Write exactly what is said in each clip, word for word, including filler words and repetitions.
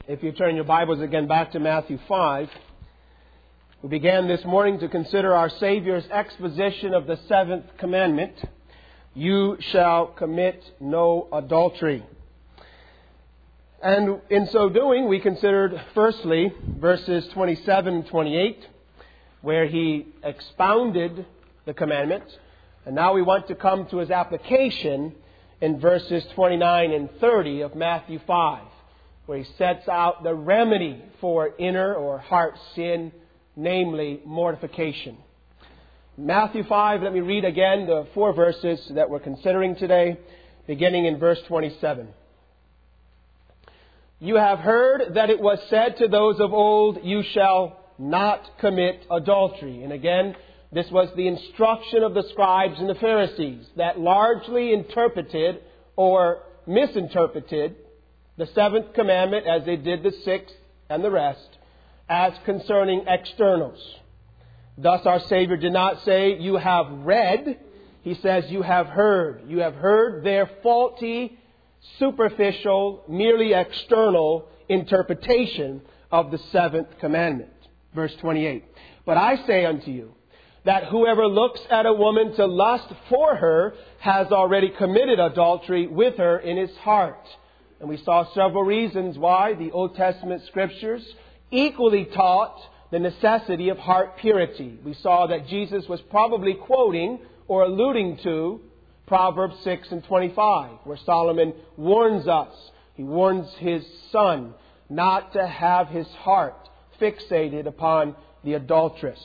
If you turn your Bibles again back to Matthew five, we began this morning to consider our Savior's exposition of the seventh commandment, you shall commit no adultery. And in so doing, we considered firstly verses twenty-seven and twenty-eight, where he expounded the commandment. And now we want to come to his application in verses twenty-nine and thirty of Matthew five, where he sets out the remedy for inner or heart sin, namely mortification. Matthew five, let me read again the four verses that we're considering today, beginning in verse twenty-seven. You have heard that it was said to those of old, you shall not commit adultery. And again, this was the instruction of the scribes and the Pharisees that largely interpreted or misinterpreted the seventh commandment, as they did the sixth and the rest, as concerning externals. Thus our Savior did not say, you have read. He says, you have heard. You have heard their faulty, superficial, merely external interpretation of the seventh commandment. Verse twenty-eight. But I say unto you, that whoever looks at a woman to lust for her has already committed adultery with her in his heart. And we saw several reasons why the Old Testament Scriptures equally taught the necessity of heart purity. We saw that Jesus was probably quoting or alluding to Proverbs six and twenty-five, where Solomon warns us. He warns his son not to have his heart fixated upon the adulteress.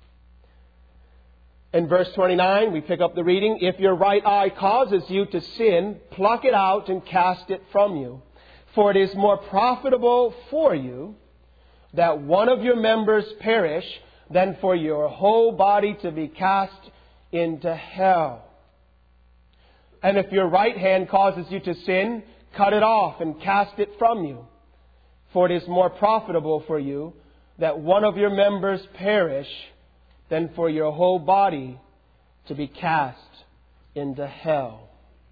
In verse twenty-nine, we pick up the reading. If your right eye causes you to sin, pluck it out and cast it from you. For it is more profitable for you that one of your members perish than for your whole body to be cast into hell. And if your right hand causes you to sin, cut it off and cast it from you. For it is more profitable for you that one of your members perish than for your whole body to be cast into hell.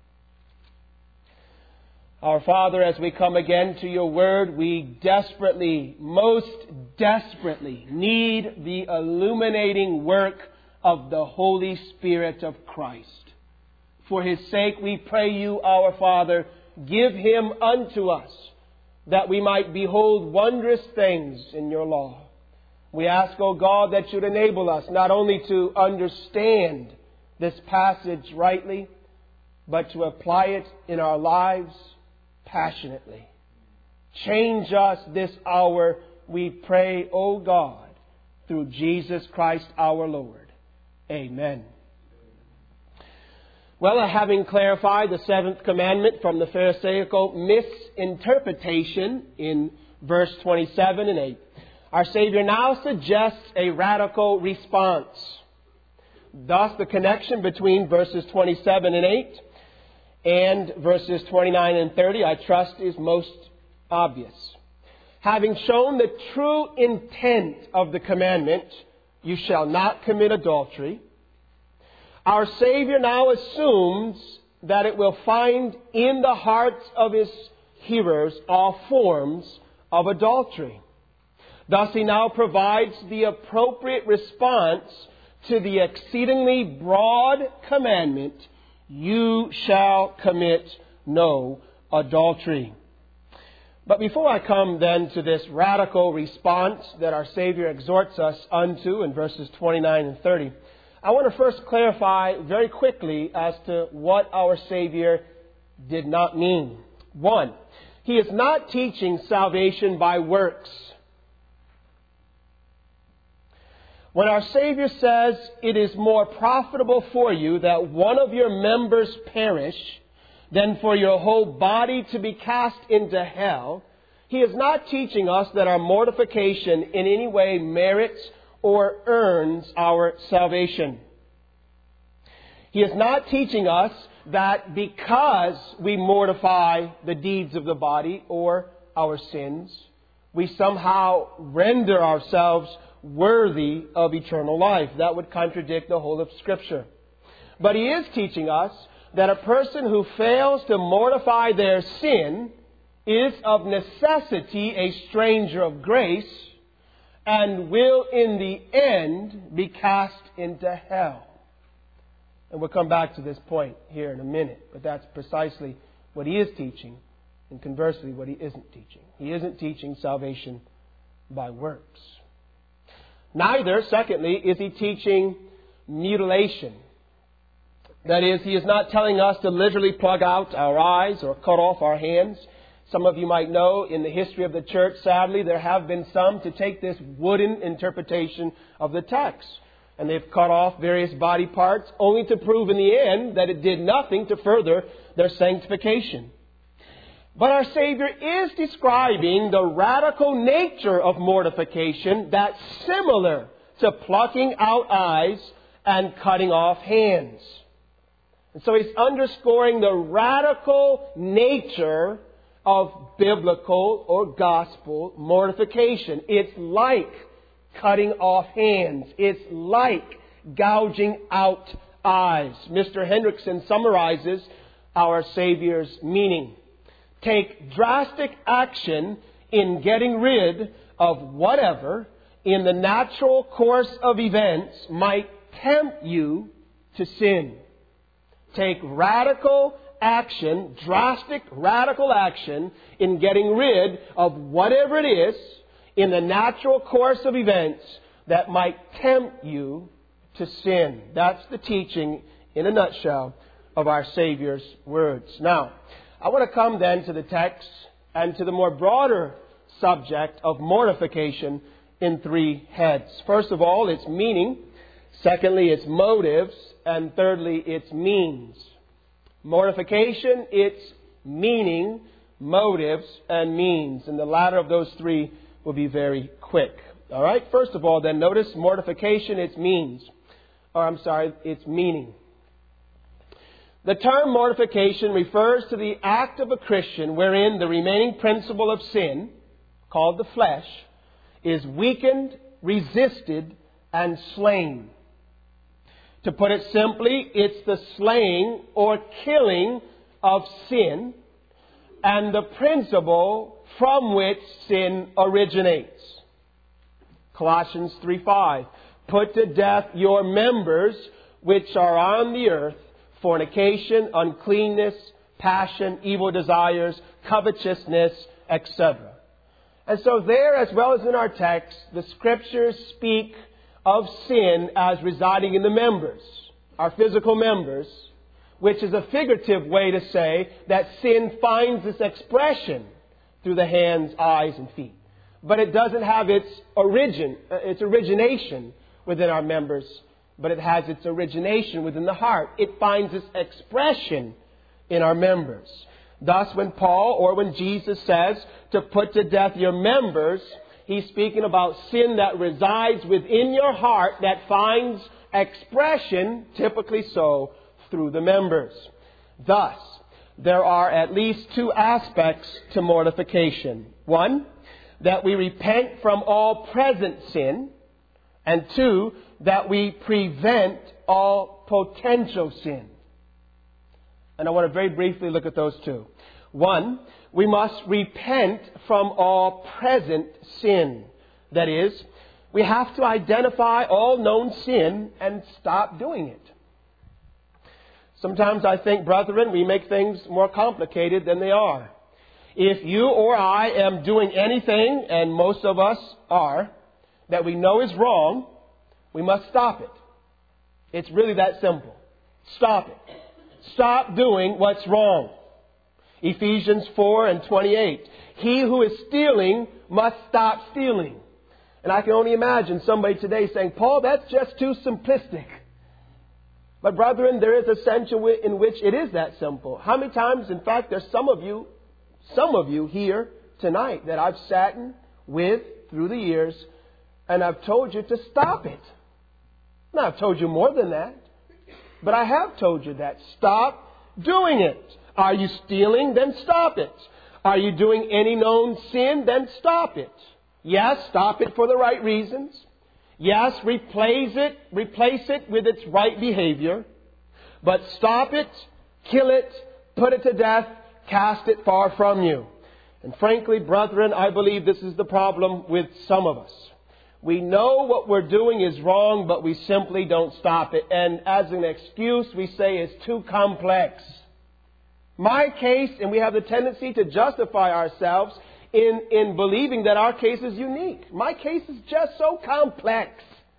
Our Father, as we come again to your word, we desperately, most desperately need the illuminating work of the Holy Spirit of Christ. For His sake, we pray you, our Father, give Him unto us, that we might behold wondrous things in your law. We ask, O God, that you'd enable us not only to understand this passage rightly, but to apply it in our lives passionately. Change us this hour, we pray, O God, through Jesus Christ our Lord. Amen. Well, having clarified the seventh commandment from the Pharisaical misinterpretation in verse twenty-seven and eight, our Savior now suggests a radical response. Thus, the connection between verses twenty-seven and eight and verses twenty-nine and thirty, I trust, is most obvious. Having shown the true intent of the commandment, you shall not commit adultery, our Savior now assumes that it will find in the hearts of His hearers all forms of adultery. Thus, He now provides the appropriate response to the exceedingly broad commandment, you shall commit no adultery. But before I come then to this radical response that our Savior exhorts us unto in verses twenty-nine and thirty, I want to first clarify very quickly as to what our Savior did not mean. One, He is not teaching salvation by works. When our Savior says it is more profitable for you that one of your members perish than for your whole body to be cast into hell, He is not teaching us that our mortification in any way merits or earns our salvation. He is not teaching us that because we mortify the deeds of the body or our sins, we somehow render ourselves worthy of eternal life. That would contradict the whole of Scripture. But He is teaching us that a person who fails to mortify their sin is of necessity a stranger of grace, and will in the end be cast into hell. And we'll come back to this point here in a minute, but that's precisely what he is teaching, and conversely what he isn't teaching. He isn't teaching salvation by works. Neither, secondly, is he teaching mutilation. That is, he is not telling us to literally plug out our eyes or cut off our hands. Some of you might know in the history of the church, sadly, there have been some to take this wooden interpretation of the text. And they've cut off various body parts only to prove in the end that it did nothing to further their sanctification. But our Savior is describing the radical nature of mortification that's similar to plucking out eyes and cutting off hands. And so he's underscoring the radical nature of biblical or gospel mortification. It's like cutting off hands. It's like gouging out eyes. Mister Hendrickson summarizes our Savior's meaning. Take drastic action in getting rid of whatever in the natural course of events might tempt you to sin. Take radical action, drastic radical action in getting rid of whatever it is in the natural course of events that might tempt you to sin. That's the teaching in a nutshell of our Savior's words. Now, I want to come then to the text and to the more broader subject of mortification in three heads. First of all, its meaning. Secondly, its motives. And thirdly, its means. Mortification, its meaning, motives, and means. And the latter of those three will be very quick. All right? First of all, then, notice mortification, its means. Or, I'm sorry, its meaning. The term mortification refers to the act of a Christian wherein the remaining principle of sin, called the flesh, is weakened, resisted, and slain. To put it simply, it's the slaying or killing of sin and the principle from which sin originates. Colossians three five. Put to death your members which are on the earth, fornication, uncleanness, passion, evil desires, covetousness, et cetera. And so there, as well as in our text, the Scriptures speak of sin as residing in the members, our physical members, which is a figurative way to say that sin finds its expression through the hands, eyes, and feet. But it doesn't have its origin, its origination within our members, but it has its origination within the heart. It finds its expression in our members. Thus, when Paul or when Jesus says to put to death your members, he's speaking about sin that resides within your heart that finds expression, typically so, through the members. Thus, there are at least two aspects to mortification. One, that we repent from all present sin. And two, that we prevent all potential sin. And I want to very briefly look at those two. One, we must repent from all present sin. That is, we have to identify all known sin and stop doing it. Sometimes I think, brethren, we make things more complicated than they are. If you or I am doing anything, and most of us are, that we know is wrong, we must stop it. It's really that simple. Stop it. Stop doing what's wrong. Ephesians four and twenty-eight. He who is stealing must stop stealing. And I can only imagine somebody today saying, Paul, that's just too simplistic. But brethren, there is a sense in which it is that simple. How many times, in fact, there's some of you, some of you here tonight that I've sat with through the years, and I've told you to stop it. Now, I've told you more than that. But I have told you that. Stop doing it. Are you stealing? Then stop it. Are you doing any known sin? Then stop it. Yes, stop it for the right reasons. Yes, replace it, replace it with its right behavior. But stop it, kill it, put it to death, cast it far from you. And frankly, brethren, I believe this is the problem with some of us. We know what we're doing is wrong, but we simply don't stop it. And as an excuse, we say it's too complex. My case, and we have the tendency to justify ourselves in, in believing that our case is unique. My case is just so complex.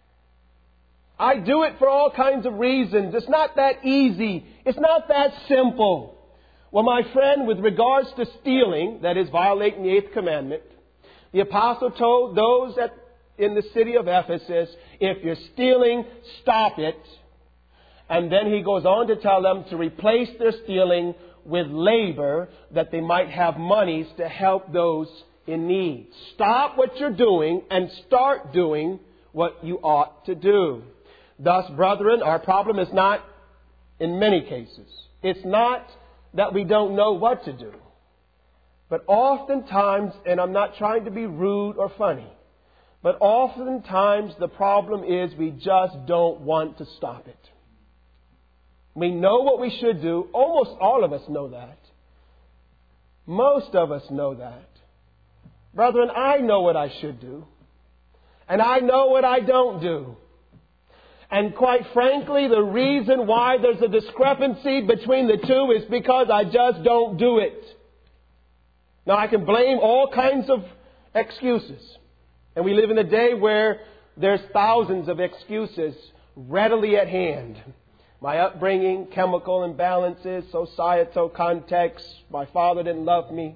I do it for all kinds of reasons. It's not that easy. It's not that simple. Well, my friend, with regards to stealing, that is violating the eighth commandment, the apostle told those at, in the city of Ephesus, if you're stealing, stop it. And then he goes on to tell them to replace their stealing with labor, that they might have monies to help those in need. Stop what you're doing and start doing what you ought to do. Thus, brethren, our problem is not, in many cases, it's not that we don't know what to do. But oftentimes, and I'm not trying to be rude or funny, but oftentimes the problem is we just don't want to stop it. We know what we should do. Almost all of us know that. Most of us know that. Brethren, I know what I should do. And I know what I don't do. And quite frankly, the reason why there's a discrepancy between the two is because I just don't do it. Now, I can blame all kinds of excuses. And we live in a day where there's thousands of excuses readily at hand. My upbringing, chemical imbalances, societal context, my father didn't love me.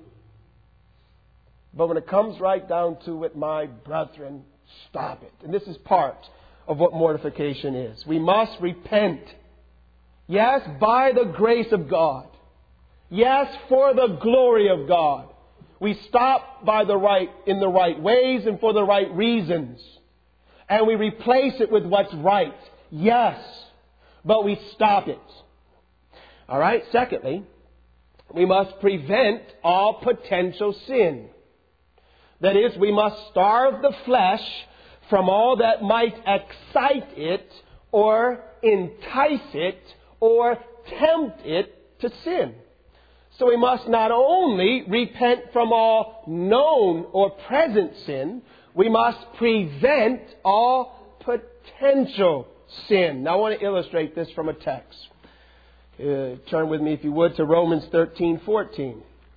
But when it comes right down to it, my brethren, stop it. And this is part of what mortification is. We must repent. Yes, by the grace of God. Yes, for the glory of God. We stop by the right, in the right ways and for the right reasons. And we replace it with what's right. Yes. But we stop it. All right. Secondly, we must prevent all potential sin. That is, we must starve the flesh from all that might excite it or entice it or tempt it to sin. So we must not only repent from all known or present sin, we must prevent all potential sin. Now I want to illustrate this from a text. Uh, turn with me, if you would, to Romans thirteen fourteen.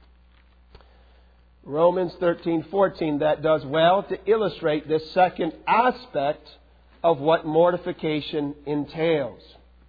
Romans thirteen fourteen, that does well to illustrate this second aspect of what mortification entails.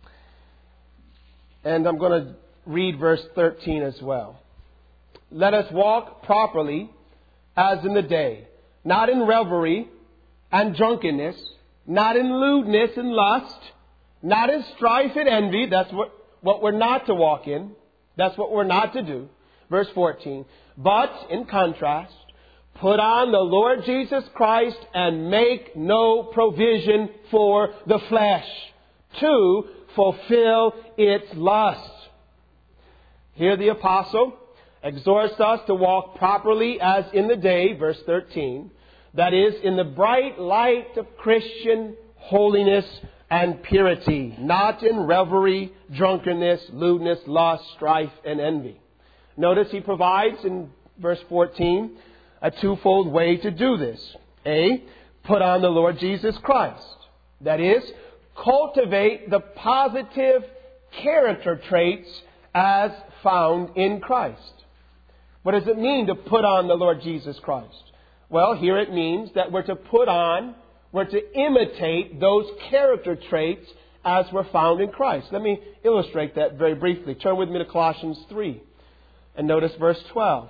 And I'm going to read verse thirteen as well. Let us walk properly as in the day, not in revelry and drunkenness, not in lewdness and lust, not in strife and envy. That's what, what we're not to walk in. That's what we're not to do. Verse fourteen. But, in contrast, put on the Lord Jesus Christ and make no provision for the flesh to fulfill its lusts. Here the apostle exhorts us to walk properly as in the day, verse thirteen. That is, in the bright light of Christian holiness and purity, not in revelry, drunkenness, lewdness, lust, strife, and envy. Notice he provides in verse fourteen a twofold way to do this. A, put on the Lord Jesus Christ. That is, cultivate the positive character traits as found in Christ. What does it mean to put on the Lord Jesus Christ? Well, here it means that we're to put on, we're to imitate those character traits as were found in Christ. Let me illustrate that very briefly. Turn with me to Colossians three. And notice verse twelve,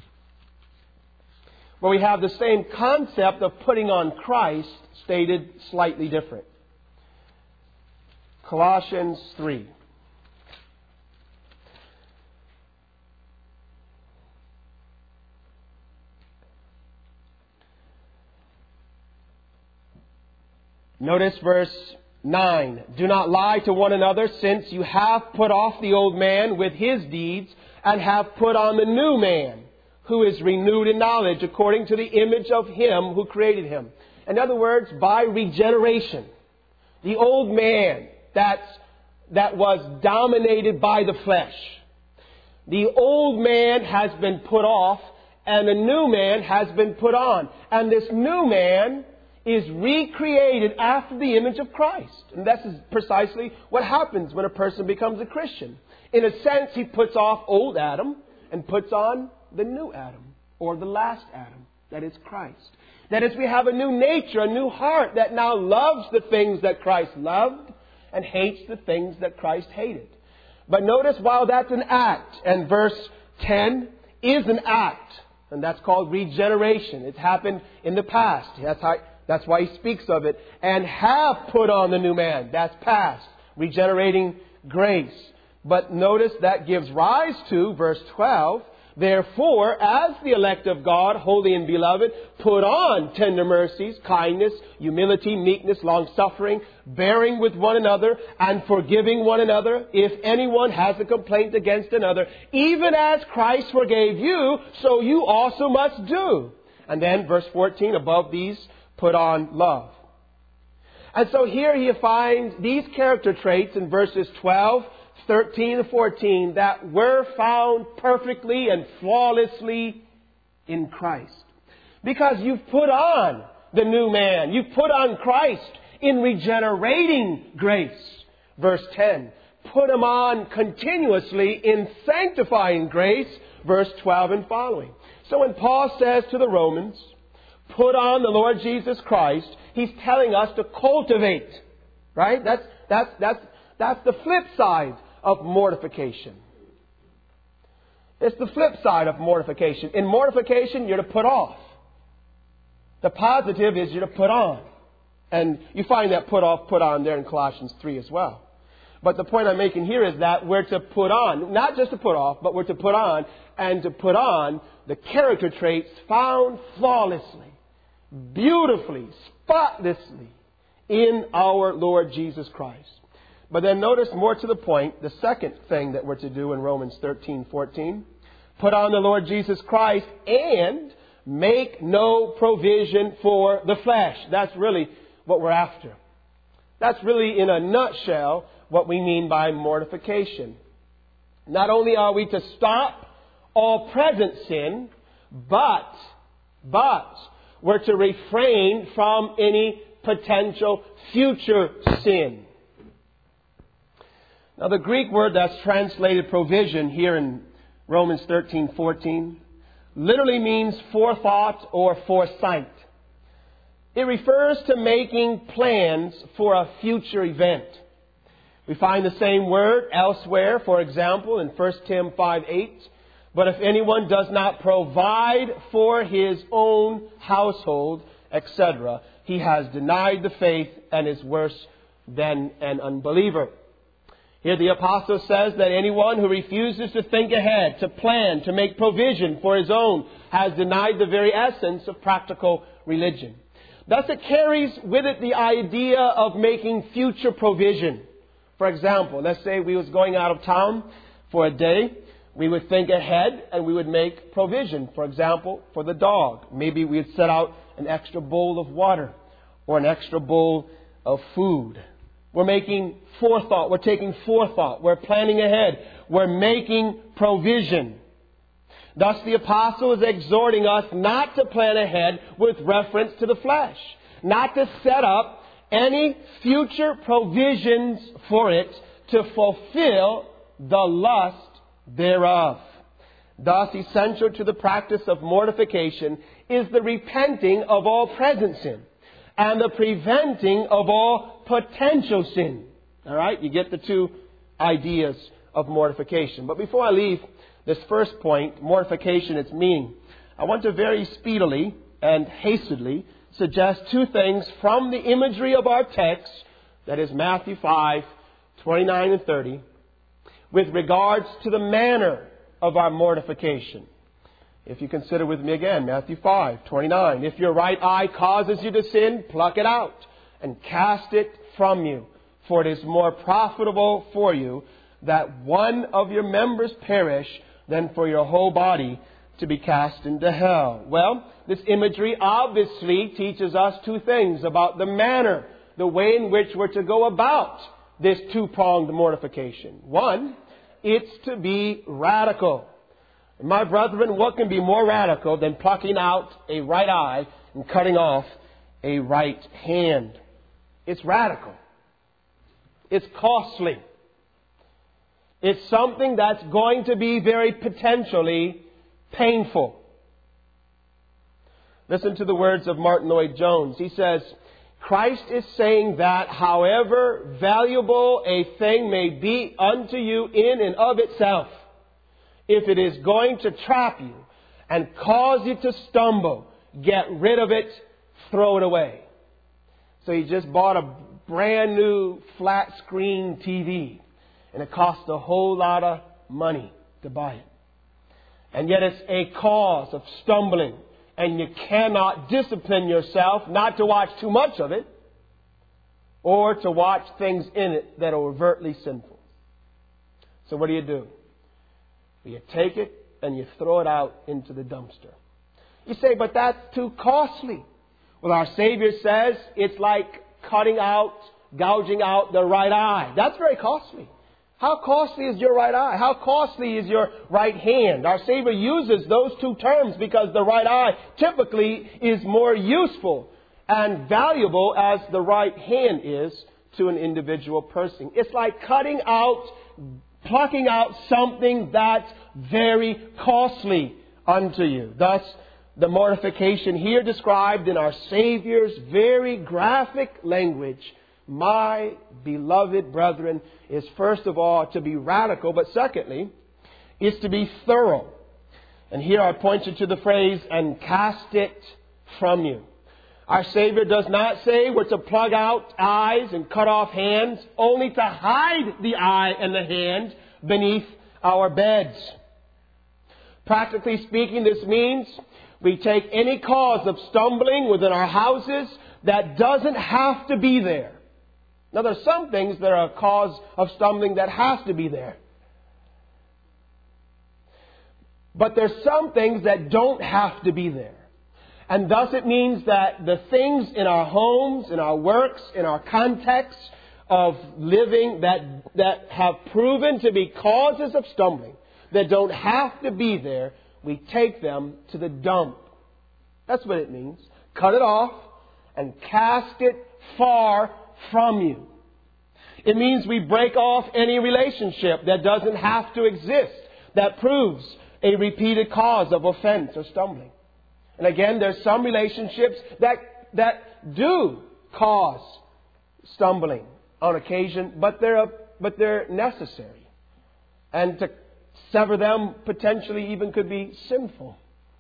where we have the same concept of putting on Christ stated slightly different. Colossians three. Notice verse nine. Do not lie to one another, since you have put off the old man with his deeds, and have put on the new man, who is renewed in knowledge according to the image of him who created him. In other words, by regeneration. The old man that's, that was dominated by the flesh. The old man has been put off, and a new man has been put on. And this new man is recreated after the image of Christ. And that's precisely what happens when a person becomes a Christian. In a sense, he puts off old Adam and puts on the new Adam, or the last Adam, that is Christ. That is, we have a new nature, a new heart that now loves the things that Christ loved and hates the things that Christ hated. But notice, while that's an act, and verse ten is an act, and that's called regeneration. It's happened in the past. That's how, that's why he speaks of it. And have put on the new man. That's past. Regenerating grace. But notice that gives rise to, verse twelve, therefore, as the elect of God, holy and beloved, put on tender mercies, kindness, humility, meekness, long-suffering, bearing with one another, and forgiving one another, if anyone has a complaint against another, even as Christ forgave you, so you also must do. And then, verse fourteen, above these, put on love. And so here you find these character traits in verses twelve, thirteen and fourteen that were found perfectly and flawlessly in Christ. Because you've put on the new man. You've put on Christ in regenerating grace. Verse ten. Put him on continuously in sanctifying grace. Verse twelve and following. So when Paul says to the Romans, put on the Lord Jesus Christ, he's telling us to cultivate. Right? That's, that's, that's, that's the flip side of mortification. It's the flip side of mortification. In mortification, you're to put off. The positive is you're to put on. And you find that put off, put on there in Colossians three as well. But the point I'm making here is that we're to put on, not just to put off, but we're to put on, and to put on the character traits found flawlessly, beautifully, spotlessly in our Lord Jesus Christ. But then notice, more to the point, the second thing that we're to do in Romans thirteen fourteen. Put on the Lord Jesus Christ and make no provision for the flesh. That's really what we're after. That's really, in a nutshell, what we mean by mortification. Not only are we to stop all present sin, but, but we're to refrain from any potential future sin. Now, the Greek word that's translated provision here in Romans thirteen fourteen literally means forethought or foresight. It refers to making plans for a future event. We find the same word elsewhere, for example, in First Timothy five eight. But if anyone does not provide for his own household, et cetera, he has denied the faith and is worse than an unbeliever. Here the apostle says that anyone who refuses to think ahead, to plan, to make provision for his own, has denied the very essence of practical religion. Thus it carries with it the idea of making future provision. For example, let's say we was going out of town for a day. We would think ahead and we would make provision. For example, for the dog. Maybe we'd set out an extra bowl of water or an extra bowl of food. We're making forethought. We're taking forethought. We're planning ahead. We're making provision. Thus the apostle is exhorting us not to plan ahead with reference to the flesh. Not to set up any future provisions for it to fulfill the lust thereof. Thus, essential to the practice of mortification is the repenting of all present sin and the preventing of all potential sin. All right? You get the two ideas of mortification. But before I leave this first point, mortification, its meaning, I want to very speedily and hastily suggest two things from the imagery of our text, that is Matthew five, twenty-nine and thirty, with regards to the manner of our mortification. If you consider with me again, Matthew five, twenty-nine. If your right eye causes you to sin, pluck it out and cast it from you. For it is more profitable for you that one of your members perish than for your whole body to be cast into hell. Well, this imagery obviously teaches us two things about the manner, the way in which we're to go about this two-pronged mortification. One, it's to be radical. My brethren, what can be more radical than plucking out a right eye and cutting off a right hand? It's radical. It's costly. It's something that's going to be very potentially painful. Listen to the words of Martin Lloyd-Jones. He says, Christ is saying that however valuable a thing may be unto you in and of itself, if it is going to trap you and cause you to stumble, get rid of it, throw it away. So he just bought a brand new flat screen T V, and it cost a whole lot of money to buy it. And yet it's a cause of stumbling, and you cannot discipline yourself not to watch too much of it or to watch things in it that are overtly sinful. So what do you do? You take it and you throw it out into the dumpster. You say, but that's too costly. Well, our Savior says it's like cutting out, gouging out the right eye. That's very costly. How costly is your right eye? How costly is your right hand? Our Savior uses those two terms because the right eye typically is more useful and valuable as the right hand is to an individual person. It's like cutting out, plucking out something that's very costly unto you. Thus, the mortification here described in our Savior's very graphic language, my beloved brethren, is first of all to be radical, but secondly, is to be thorough. And here I point you to the phrase, and cast it from you. Our Savior does not say we're to plug out eyes and cut off hands, only to hide the eye and the hand beneath our beds. Practically speaking, this means we take any cause of stumbling within our houses that doesn't have to be there. Now, there are some things that are a cause of stumbling that has to be there. But there's some things that don't have to be there. And thus it means that the things in our homes, in our works, in our context of living that, that have proven to be causes of stumbling, that don't have to be there, we take them to the dump. That's what it means. Cut it off and cast it far from you. It means we break off any relationship that doesn't have to exist, that proves a repeated cause of offense or stumbling. And again, there's some relationships that that do cause stumbling on occasion, but they're a, but they're necessary. And to sever them potentially even could be sinful.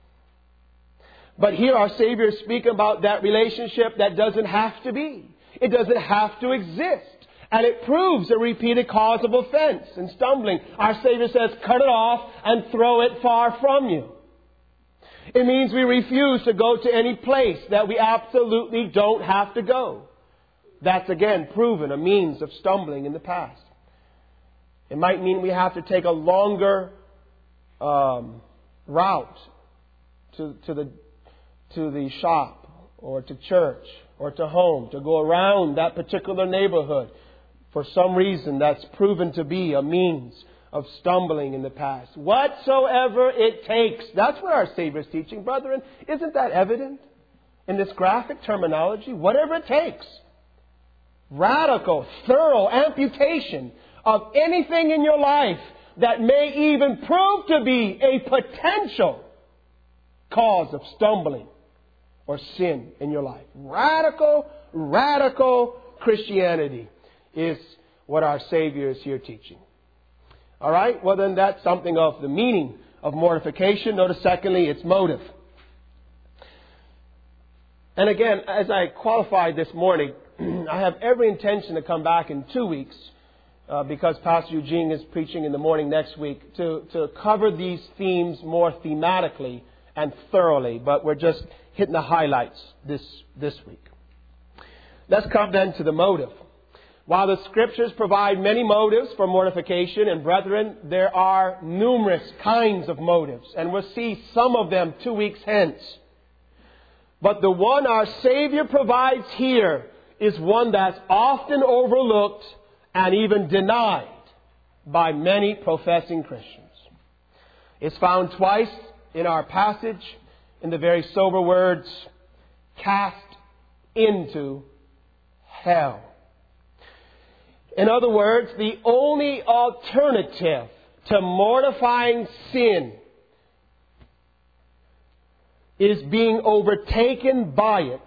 But here our Savior is speaking about that relationship that doesn't have to be. It doesn't have to exist. And it proves a repeated cause of offense and stumbling. Our Savior says, cut it off and throw it far from you. It means we refuse to go to any place that we absolutely don't have to go. That's again proven a means of stumbling in the past. It might mean we have to take a longer um, route to, to the to the shop or to church or to home, to go around that particular neighborhood for some reason that's proven to be a means of stumbling in the past. Whatsoever it takes. That's what our Savior is teaching, brethren. Isn't that evident in this graphic terminology? Whatever it takes. Radical, thorough amputation of anything in your life that may even prove to be a potential cause of stumbling or sin in your life. Radical, radical Christianity is what our Savior is here teaching. All right? Well, then that's something of the meaning of mortification. Notice, secondly, its motive. And again, as I qualified this morning, I have every intention to come back in two weeks uh, because Pastor Eugene is preaching in the morning next week to, to cover these themes more thematically and thoroughly. But we're just hitting the highlights this, this week. Let's come then to the motive. While the Scriptures provide many motives for mortification, and brethren, there are numerous kinds of motives. And we'll see some of them two weeks hence. But the one our Savior provides here is one that's often overlooked and even denied by many professing Christians. is found twice in our passage in the very sober words, cast into hell. In other words, the only alternative to mortifying sin is being overtaken by it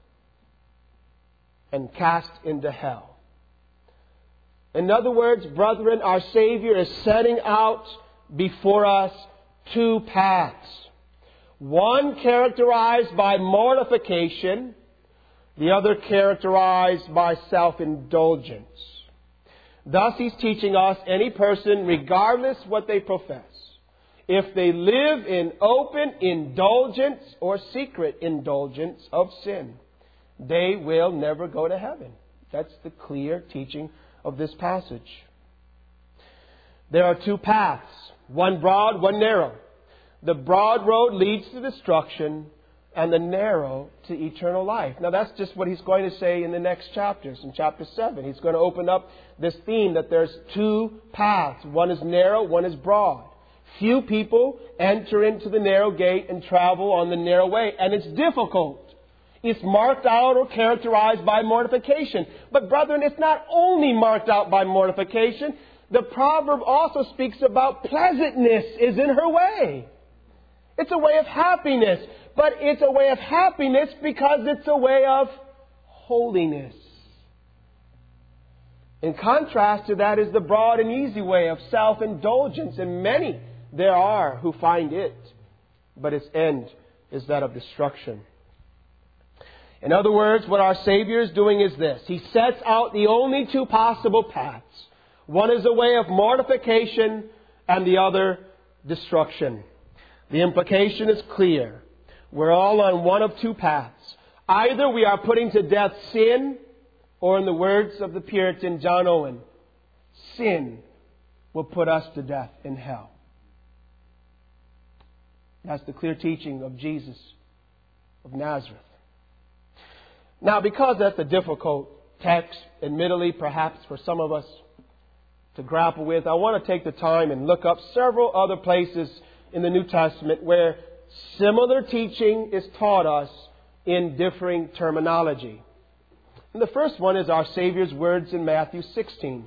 and cast into hell. In other words, brethren, our Savior is setting out before us two paths. One characterized by mortification, the other characterized by self-indulgence. Thus, He's teaching us any person, regardless what they profess, if they live in open indulgence or secret indulgence of sin, they will never go to heaven. That's the clear teaching of this passage. There are two paths, one broad, one narrow. The broad road leads to destruction, and the narrow to eternal life. Now that's just what he's going to say in the next chapters. In chapter seven, he's going to open up this theme that there's two paths. One is narrow, one is broad. Few people enter into the narrow gate and travel on the narrow way, and it's difficult. It's marked out or characterized by mortification. But brethren, it's not only marked out by mortification. The proverb also speaks about pleasantness is in her way. It's a way of happiness. But it's a way of happiness because it's a way of holiness. In contrast to that is the broad and easy way of self-indulgence. And many there are who find it. But its end is that of destruction. In other words, what our Savior is doing is this. He sets out the only two possible paths. One is a way of mortification and the other destruction. The implication is clear. We're all on one of two paths. Either we are putting to death sin, or in the words of the Puritan John Owen, sin will put us to death in hell. That's the clear teaching of Jesus of Nazareth. Now, because that's a difficult text, admittedly, perhaps for some of us to grapple with, I want to take the time and look up several other places in the New Testament where similar teaching is taught us in differing terminology. And the first one is our Savior's words in Matthew sixteen.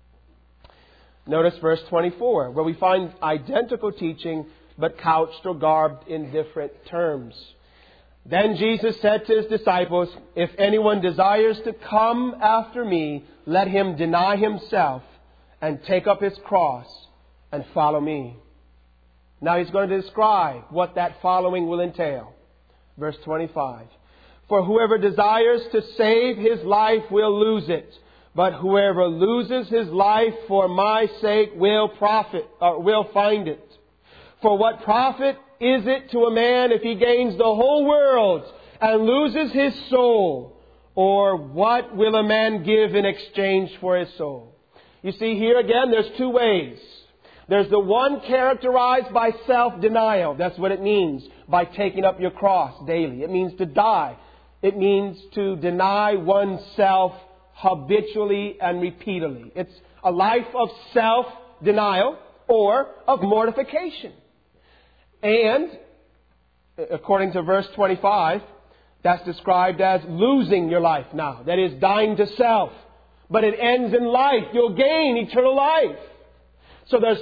Notice verse twenty-four, where we find identical teaching but couched or garbed in different terms. Then Jesus said to His disciples, "If anyone desires to come after me, let him deny himself and take up his cross and follow me." Now He's going to describe what that following will entail. Verse twenty-five. "For whoever desires to save his life will lose it. But whoever loses his life for my sake will profit, or will find it. For what profit is it to a man if he gains the whole world and loses his soul? Or what will a man give in exchange for his soul?" You see, here again, there's two ways. There's the one characterized by self-denial. That's what it means by taking up your cross daily. It means to die. It means to deny oneself habitually and repeatedly. It's a life of self-denial or of mortification. And, according to verse twenty-five, that's described as losing your life now. That is, dying to self. But it ends in life. You'll gain eternal life. So there's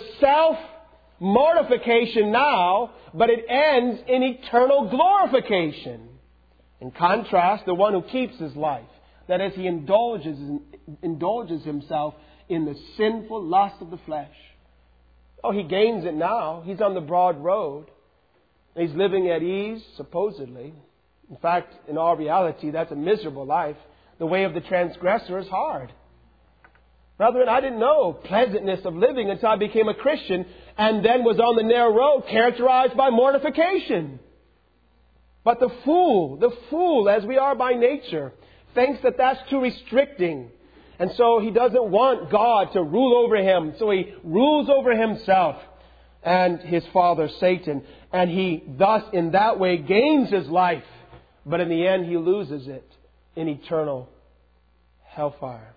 self-mortification now, but it ends in eternal glorification. In contrast, the one who keeps his life, that is, he indulges, indulges himself in the sinful lust of the flesh. Oh, he gains it now. He's on the broad road. He's living at ease, supposedly. In fact, in all reality, that's a miserable life. The way of the transgressor is hard. Brethren, I didn't know pleasantness of living until I became a Christian and then was on the narrow road characterized by mortification. But the fool, the fool, as we are by nature, thinks that that's too restricting. And so he doesn't want God to rule over him. So he rules over himself and his father, Satan. And he thus, in that way, gains his life. But in the end, he loses it in eternal hellfire.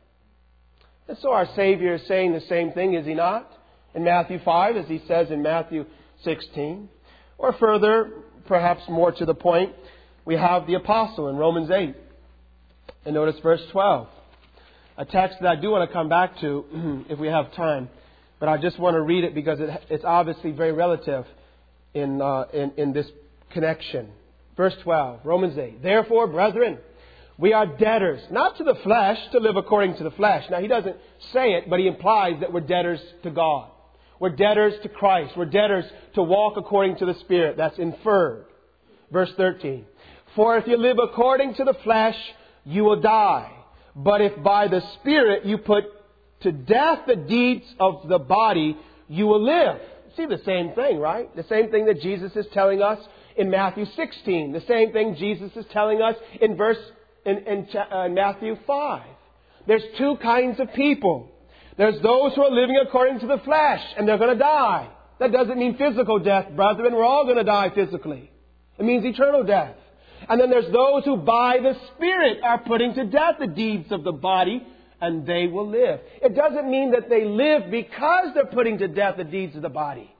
And so our Savior is saying the same thing, is He not? In Matthew five, as He says in Matthew sixteen. Or further, perhaps more to the point, we have the apostle in Romans eight. And notice verse twelve. A text that I do want to come back to if we have time. But I just want to read it because it, it's obviously very relative in, uh, in, in this connection. Verse twelve, Romans eight. Therefore, brethren, we are debtors, not to the flesh, to live according to the flesh. Now, he doesn't say it, but he implies that we're debtors to God. We're debtors to Christ. We're debtors to walk according to the Spirit. That's inferred. Verse thirteen. For if you live according to the flesh, you will die. But if by the Spirit you put to death the deeds of the body, you will live. See, the same thing, right? The same thing that Jesus is telling us in Matthew sixteen. The same thing Jesus is telling us in verse in, in uh, Matthew five. There's two kinds of people. There's those who are living according to the flesh, and they're going to die. That doesn't mean physical death, brethren. We're all going to die physically. It means eternal death. And then there's those who by the Spirit are putting to death the deeds of the body, and they will live. It doesn't mean that they live because they're putting to death the deeds of the body.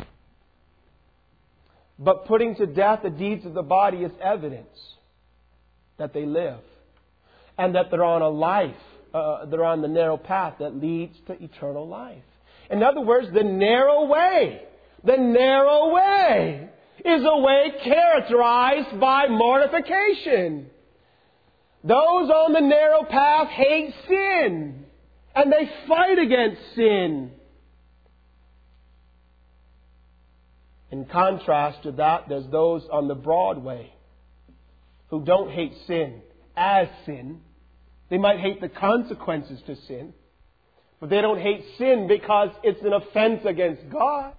But putting to death the deeds of the body is evidence that they live. And that they're on a life, uh, they're on the narrow path that leads to eternal life. In other words, the narrow way, the narrow way is a way characterized by mortification. Those on the narrow path hate sin, and they fight against sin. In contrast to that, there's those on the broad way who don't hate sin as sin. They might hate the consequences to sin, but they don't hate sin because it's an offense against God.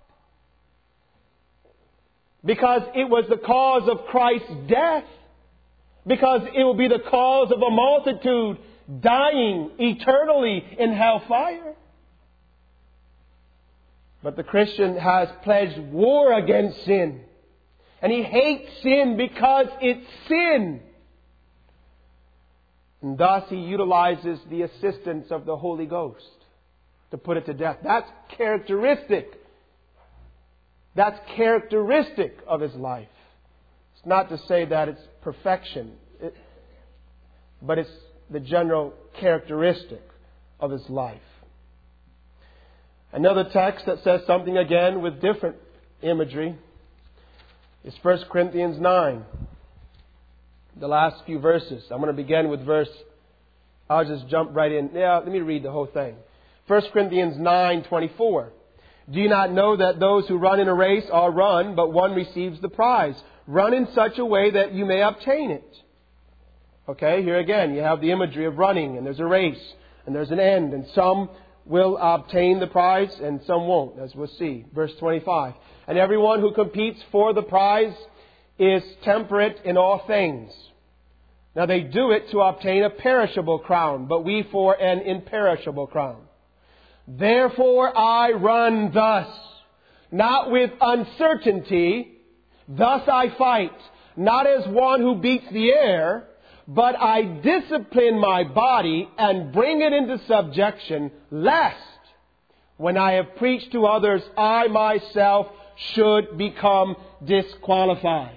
Because it was the cause of Christ's death. Because it will be the cause of a multitude dying eternally in hellfire. But the Christian has pledged war against sin. And he hates sin because it's sin. And thus he utilizes the assistance of the Holy Ghost to put it to death. That's characteristic. That's characteristic of his life. It's not to say that it's perfection, it, but it's the general characteristic of his life. Another text that says something again with different imagery is First Corinthians nine. The last few verses. I'm going to begin with verse... I'll just jump right in. Yeah, let me read the whole thing. First Corinthians nine twenty-four. Do you not know that those who run in a race all run, but one receives the prize? Run in such a way that you may obtain it. Okay, here again, you have the imagery of running, and there's a race, and there's an end, and some will obtain the prize, and some won't, as we'll see. Verse twenty-five. And everyone who competes for the prize is temperate in all things. Now they do it to obtain a perishable crown, but we for an imperishable crown. Therefore I run thus, not with uncertainty, thus I fight, not as one who beats the air, but I discipline my body and bring it into subjection, lest, when I have preached to others, I myself should become disqualified.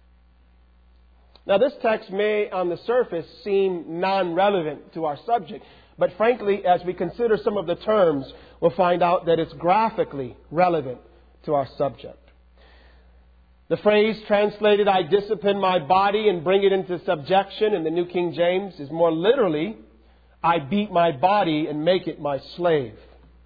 Now this text may, on the surface, seem non-relevant to our subject. But frankly, as we consider some of the terms, we'll find out that it's graphically relevant to our subject. The phrase translated, I discipline my body and bring it into subjection in the New King James is more literally, I beat my body and make it my slave.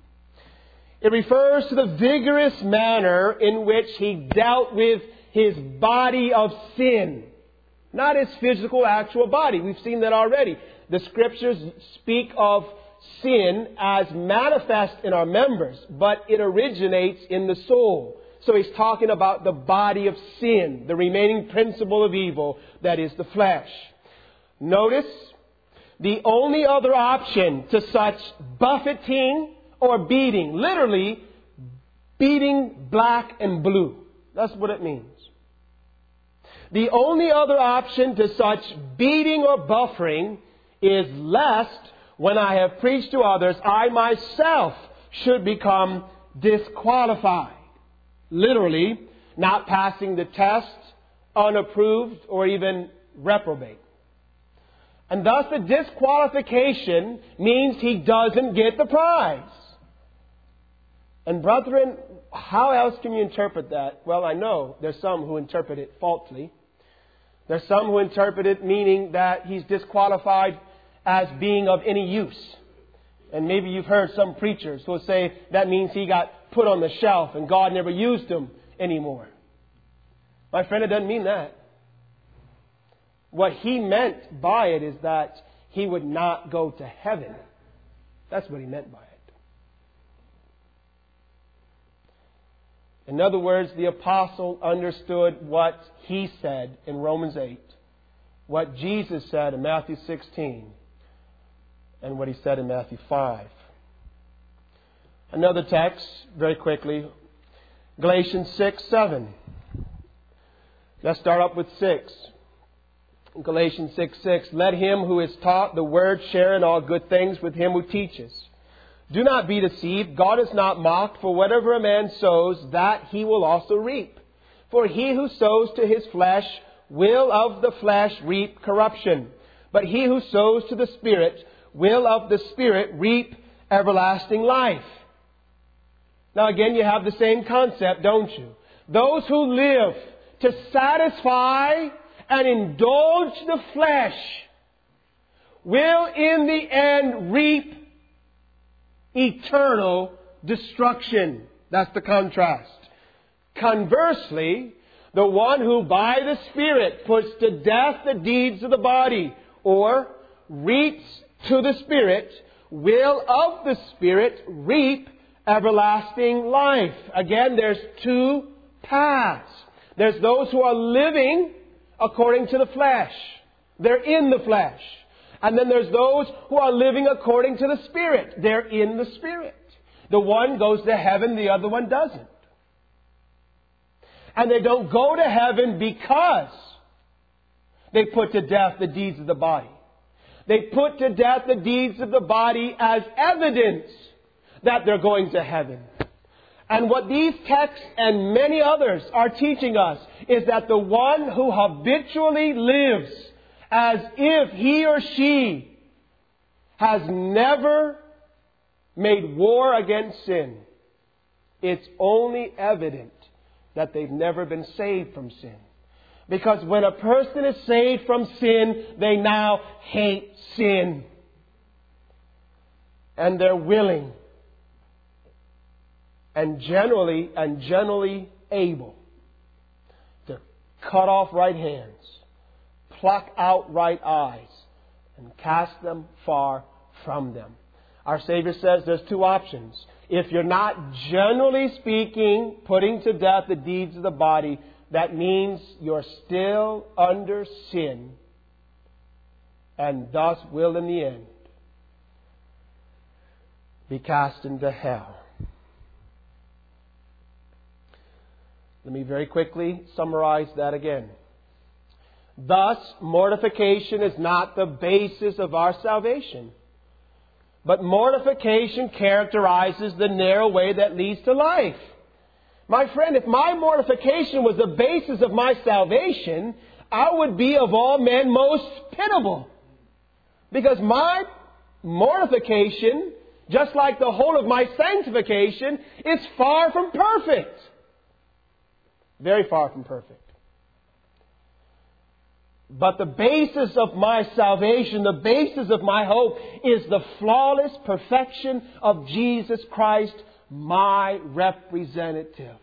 It refers to the vigorous manner in which he dealt with his body of sin. Not his physical, actual body. We've seen that already. The Scriptures speak of sin as manifest in our members, but it originates in the soul. So he's talking about the body of sin, the remaining principle of evil, that is the flesh. Notice, the only other option to such buffeting or beating, literally beating black and blue. That's what it means. The only other option to such beating or buffering is lest, when I have preached to others, I myself should become disqualified. literally not passing the test, unapproved, or even reprobate. And thus the disqualification means he doesn't get the prize. And brethren, how else can you interpret that? Well, I know there's some who interpret it falsely. There's some who interpret it meaning that he's disqualified as being of any use. And maybe you've heard some preachers who will say that means he got put on the shelf and God never used him anymore. My friend, it doesn't mean that. What he meant by it is that he would not go to heaven. That's what he meant by it. In other words, the apostle understood what he said in Romans eight, what Jesus said in Matthew sixteen, and what he said in Matthew five. Another text, very quickly, Galatians six, seven. Let's start up with six. Galatians six, six. Let him who is taught the word share in all good things with him who teaches. Do not be deceived. God is not mocked, for whatever a man sows, that he will also reap. For he who sows to his flesh will of the flesh reap corruption. But he who sows to the Spirit will of the Spirit reap everlasting life. Now again, you have the same concept, don't you? Those who live to satisfy and indulge the flesh will in the end reap eternal destruction. That's the contrast. Conversely, the one who by the Spirit puts to death the deeds of the body, or reaps to the Spirit, will of the Spirit reap everlasting life. Again, there's two paths. There's those who are living according to the flesh. They're in the flesh. And then there's those who are living according to the Spirit. They're in the Spirit. The one goes to heaven, the other one doesn't. And they don't go to heaven because they put to death the deeds of the body. They put to death the deeds of the body as evidence that they're going to heaven. And what these texts and many others are teaching us is that the one who habitually lives as if he or she has never made war against sin, it's only evident that they've never been saved from sin. Because when a person is saved from sin, they now hate sin. And they're willing and generally and generally able to cut off right hands, pluck out right eyes, and cast them far from them. Our Savior says there's two options. If you're not, generally speaking, putting to death the deeds of the body, that means you're still under sin, and thus will in the end be cast into hell. Let me very quickly summarize that again. Thus, mortification is not the basis of our salvation. But mortification characterizes the narrow way that leads to life. My friend, if my mortification was the basis of my salvation, I would be of all men most pitiable. Because my mortification, just like the whole of my sanctification, is far from perfect. Very far from perfect. But the basis of my salvation, the basis of my hope, is the flawless perfection of Jesus Christ, my representative.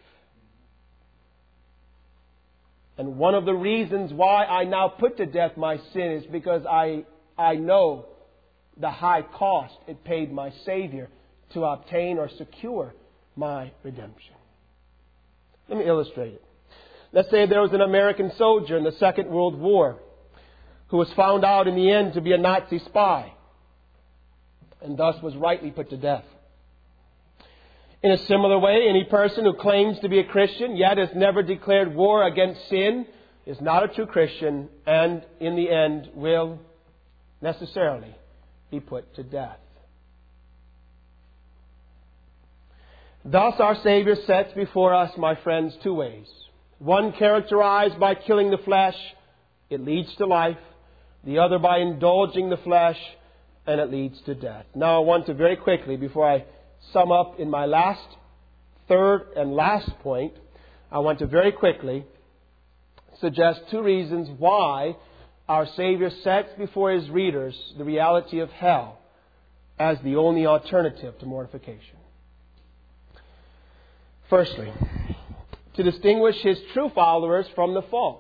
And one of the reasons why I now put to death my sin is because I, I know the high cost it paid my Savior to obtain or secure my redemption. Let me illustrate it. Let's say there was an American soldier in the Second World War who was found out in the end to be a Nazi spy and thus was rightly put to death. In a similar way, any person who claims to be a Christian yet has never declared war against sin is not a true Christian and in the end will necessarily be put to death. Thus our Savior sets before us, my friends, two ways. One characterized by killing the flesh, it leads to life. The other by indulging the flesh, and it leads to death. Now I want to very quickly, before I sum up in my last, third and last point, I want to very quickly suggest two reasons why our Savior sets before His readers the reality of hell as the only alternative to mortification. Firstly, to distinguish His true followers from the false.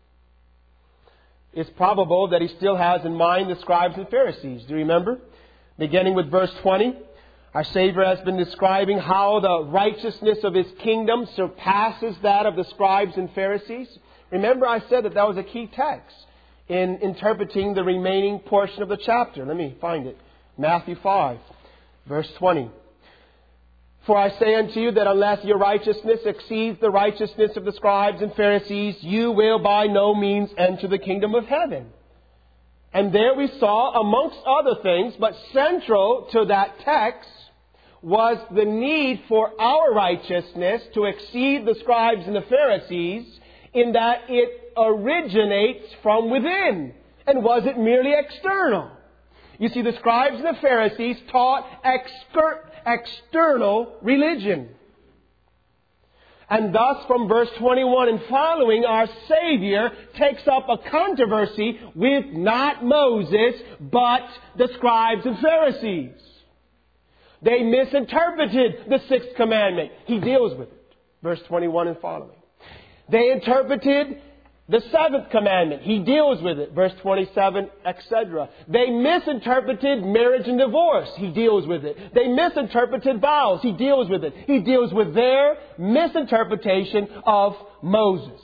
It's probable that He still has in mind the scribes and Pharisees. Do you remember? Beginning with verse twenty, our Savior has been describing how the righteousness of His kingdom surpasses that of the scribes and Pharisees. Remember, I said that that was a key text in interpreting the remaining portion of the chapter. Let me find it. Matthew five, verse twenty. For I say unto you that unless your righteousness exceeds the righteousness of the scribes and Pharisees, you will by no means enter the kingdom of heaven. And there we saw, amongst other things, but central to that text, was the need for our righteousness to exceed the scribes and the Pharisees, in that it originates from within. And was it merely external? You see, the scribes and the Pharisees taught excur- external religion. And thus, from verse twenty-one and following, our Savior takes up a controversy with not Moses, but the scribes and Pharisees. They misinterpreted the sixth commandment. He deals with it. Verse twenty-one and following. They interpreted the seventh commandment. He deals with it. Verse twenty-seven, et cetera. They misinterpreted marriage and divorce. He deals with it. They misinterpreted vows. He deals with it. He deals with their misinterpretation of Moses.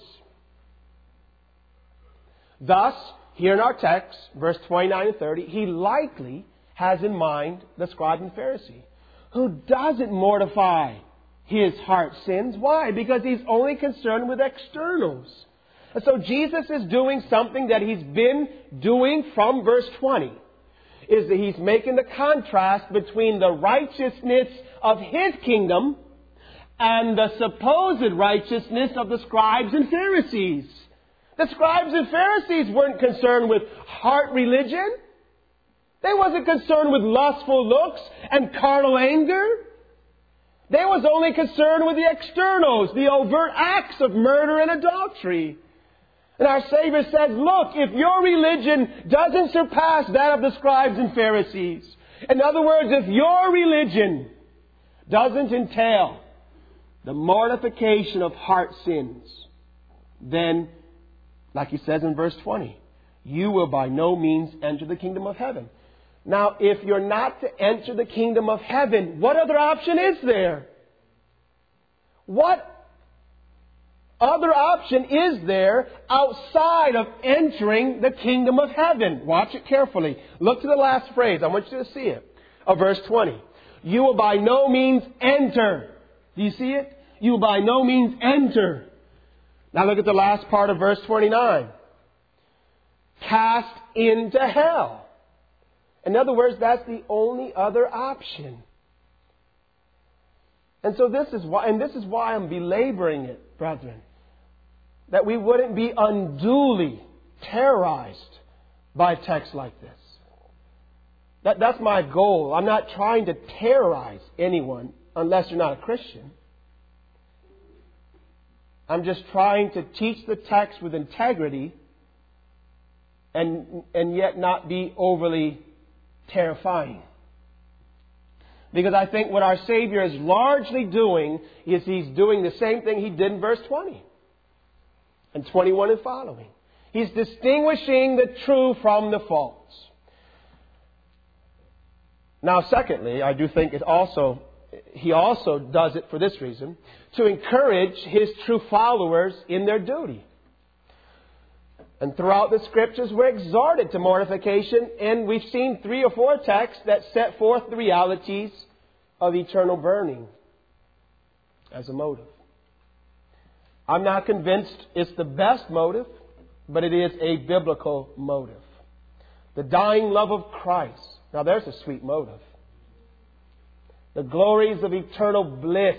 Thus, here in our text, verse twenty-nine and thirty, He likely has in mind the scribe and Pharisee, who doesn't mortify his heart sins. Why? Because he's only concerned with externals. And so Jesus is doing something that He's been doing from verse twenty. Is that He's making the contrast between the righteousness of His kingdom and the supposed righteousness of the scribes and Pharisees. The scribes and Pharisees weren't concerned with heart religion. They wasn't concerned with lustful looks and carnal anger. They was only concerned with the externals, the overt acts of murder and adultery. And our Savior says, look, if your religion doesn't surpass that of the scribes and Pharisees, in other words, if your religion doesn't entail the mortification of heart sins, then, like He says in verse twenty, you will by no means enter the kingdom of heaven. Now, if you're not to enter the kingdom of heaven, what other option is there? What other option is there outside of entering the kingdom of heaven? Watch it carefully. Look to the last phrase. I want you to see it. Of verse twenty. You will by no means enter. Do you see it? You will by no means enter. Now look at the last part of verse twenty-nine. Cast into hell. In other words, that's the only other option. And so this is why, and this is why I'm belaboring it, brethren, that we wouldn't be unduly terrorized by a text like this. That, that's my goal. I'm not trying to terrorize anyone unless you're not a Christian. I'm just trying to teach the text with integrity and, and yet not be overly terrifying. Because I think what our Savior is largely doing is He's doing the same thing He did in verse twenty and twenty-one and following. He's distinguishing the true from the false. Now, secondly, I do think it also He also does it for this reason, to encourage His true followers in their duty. And throughout the Scriptures, we're exhorted to mortification, and we've seen three or four texts that set forth the realities of eternal burning as a motive. I'm not convinced it's the best motive, but it is a biblical motive. The dying love of Christ. Now, there's a sweet motive. the glories of eternal bliss,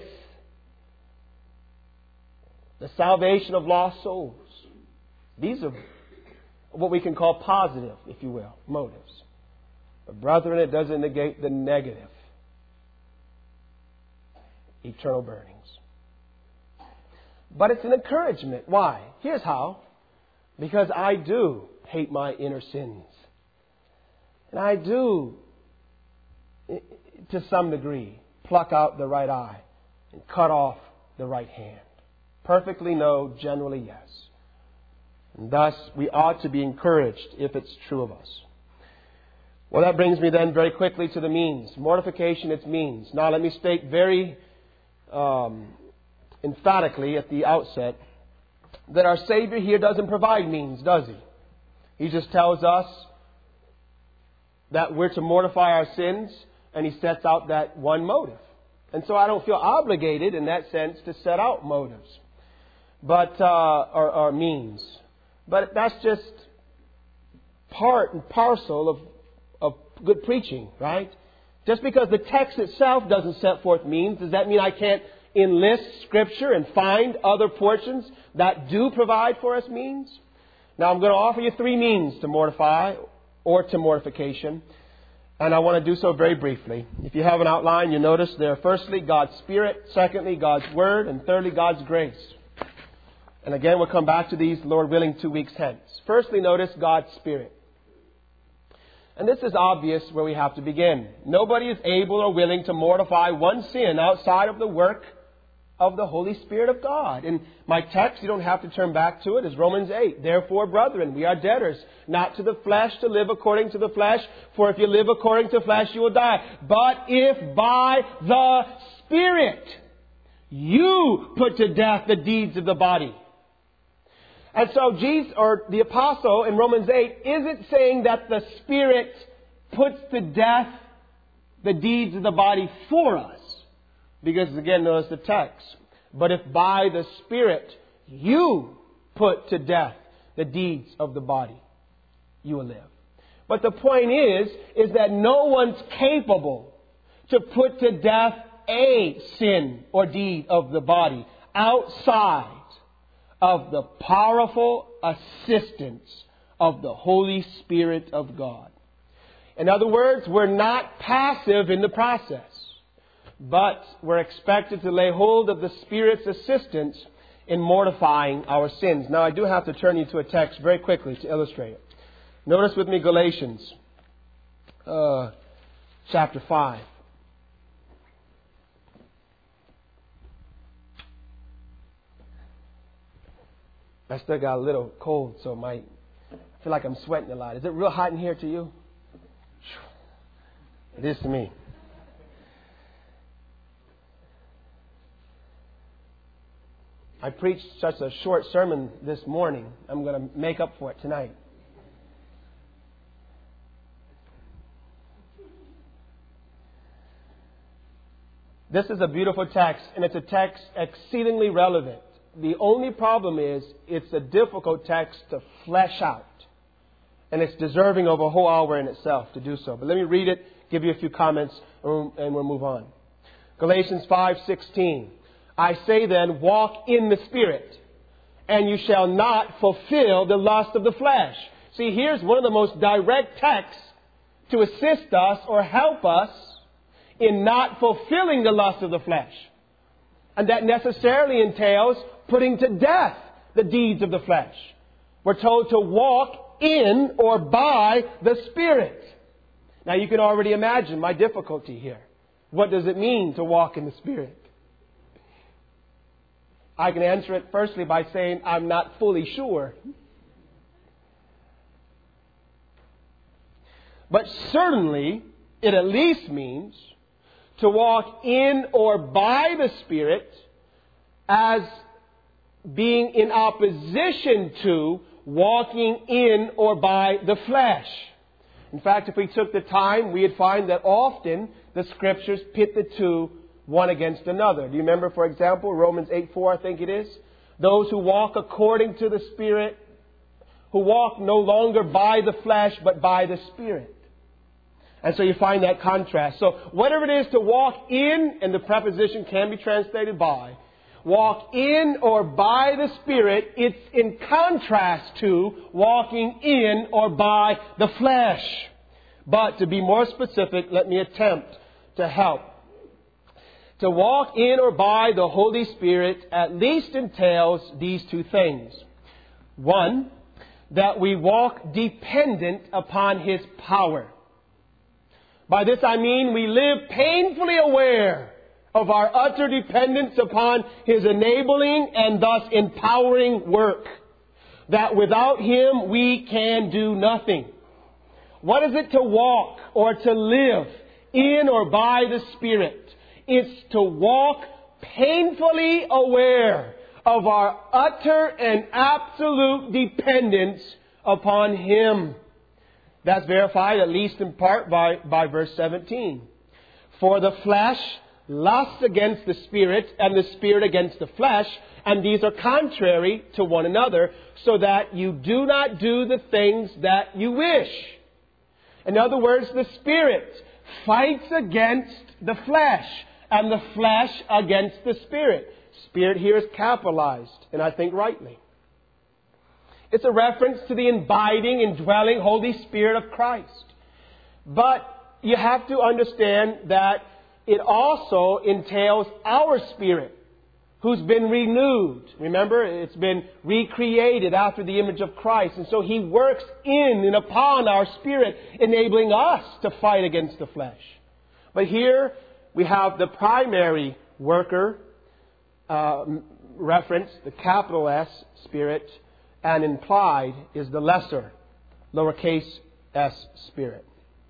the salvation of lost souls. These are what we can call positive, if you will, motives. But brethren, it doesn't negate the negative. Eternal burnings. But it's an encouragement. Why? Here's how. Because I do hate my inner sins. And I do, to some degree, pluck out the right eye and cut off the right hand. Perfectly no, generally yes. And thus, we ought to be encouraged if it's true of us. Well, that brings me then very quickly to the means. Mortification, its means. Now, let me state very um, emphatically at the outset that our Savior here doesn't provide means, does He? He just tells us that we're to mortify our sins, and He sets out that one motive. And so I don't feel obligated in that sense to set out motives, but uh, or, or means. But that's just part and parcel of, of good preaching, right? Just because the text itself doesn't set forth means, does that mean I can't enlist Scripture and find other portions that do provide for us means? Now I'm going to offer you three means to mortify or to mortification. And I want to do so very briefly. If you have an outline, you notice there, firstly, God's Spirit. Secondly, God's Word. And thirdly, God's grace. And again, we'll come back to these, Lord willing, two weeks hence. Firstly, notice God's Spirit. And this is obvious where we have to begin. Nobody is able or willing to mortify one sin outside of the work of the Holy Spirit of God. In my text, you don't have to turn back to it, is Romans eight. Therefore, brethren, we are debtors, not to the flesh to live according to the flesh. For if you live according to the flesh, you will die. But if by the Spirit you put to death the deeds of the body. And so Jesus, or the apostle in Romans eight, isn't saying that the Spirit puts to death the deeds of the body for us. Because again, notice the text. But if by the Spirit you put to death the deeds of the body, you will live. But the point is, is that no one's capable to put to death a sin or deed of the body outside of the powerful assistance of the Holy Spirit of God. In other words, we're not passive in the process, but we're expected to lay hold of the Spirit's assistance in mortifying our sins. Now, I do have to turn you to a text very quickly to illustrate it. Notice with me Galatians uh, chapter five. I still got a little cold, so my, I feel like I'm sweating a lot. Is it real hot in here to you? It is to me. I preached such a short sermon this morning. I'm going to make up for it tonight. This is a beautiful text, and it's a text exceedingly relevant. The only problem is it's a difficult text to flesh out. And it's deserving of a whole hour in itself to do so. But let me read it, give you a few comments, and we'll move on. Galatians five sixteen. I say then, walk in the Spirit, and you shall not fulfill the lust of the flesh. See, here's one of the most direct texts to assist us or help us in not fulfilling the lust of the flesh. And that necessarily entails putting to death the deeds of the flesh. We're told to walk in or by the Spirit. Now you can already imagine my difficulty here. What does it mean to walk in the Spirit? I can answer it firstly by saying I'm not fully sure. But certainly it at least means to walk in or by the Spirit as being in opposition to walking in or by the flesh. In fact, if we took the time, we'd find that often the Scriptures pit the two one against another. Do you remember, for example, Romans eight four, I think it is? Those who walk according to the Spirit, who walk no longer by the flesh, but by the Spirit. And so you find that contrast. So whatever it is to walk in, and the preposition can be translated by, walk in or by the Spirit, it's in contrast to walking in or by the flesh. But to be more specific, let me attempt to help. To walk in or by the Holy Spirit at least entails these two things. One, that we walk dependent upon His power. By this I mean we live painfully aware of our utter dependence upon His enabling and thus empowering work. That without Him we can do nothing. What is it to walk or to live in or by the Spirit? It's to walk painfully aware of our utter and absolute dependence upon Him. That's verified at least in part by, by verse seventeen. For the flesh lusts against the Spirit, and the Spirit against the flesh, and these are contrary to one another, so that you do not do the things that you wish. In other words, the Spirit fights against the flesh, and the flesh against the Spirit. Spirit here is capitalized, and I think rightly. It's a reference to the abiding, indwelling Holy Spirit of Christ. But you have to understand that it also entails our spirit, who's been renewed. Remember, it's been recreated after the image of Christ. And so He works in and upon our spirit, enabling us to fight against the flesh. But here we have the primary worker uh, reference, the capital S, Spirit, and implied is the lesser, lowercase s, Spirit.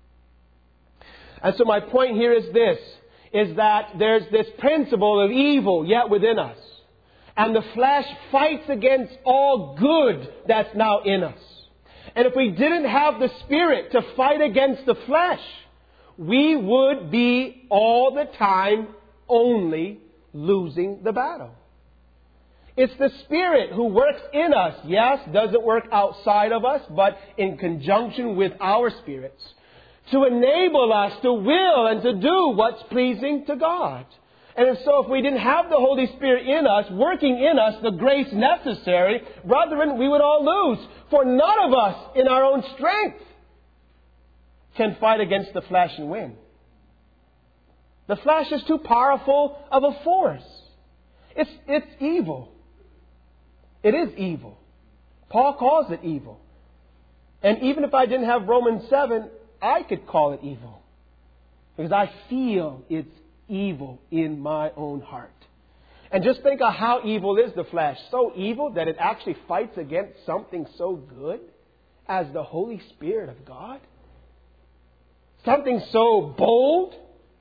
And so my point here is this, is that there's this principle of evil yet within us. And the flesh fights against all good that's now in us. And if we didn't have the Spirit to fight against the flesh, we would be all the time only losing the battle. It's the Spirit who works in us. Yes, doesn't work outside of us, but in conjunction with our spirits, to enable us to will and to do what's pleasing to God. And if so, if we didn't have the Holy Spirit in us, working in us the grace necessary, brethren, we would all lose. For none of us in our own strength can fight against the flesh and win. The flesh is too powerful of a force. It's, it's evil. It is evil. Paul calls it evil. And even if I didn't have Romans seven, I could call it evil. Because I feel it's evil in my own heart. And just think of how evil is the flesh. So evil that it actually fights against something so good as the Holy Spirit of God. Something so bold.